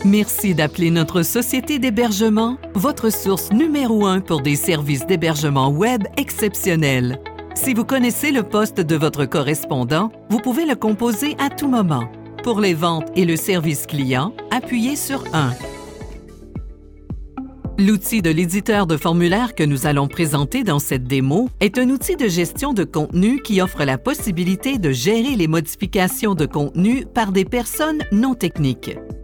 Merci d'appeler notre société d'hébergement, votre source numéro 1 pour des services d'hébergement web exceptionnels. Si vous connaissez le poste de votre correspondant, vous pouvez le composer à tout moment. Pour les ventes et le service client, appuyez sur 1. L'outil de l'éditeur de formulaire que nous allons présenter dans cette démo est un outil de gestion de contenu qui offre la possibilité de gérer les modifications de contenu par des personnes non techniques.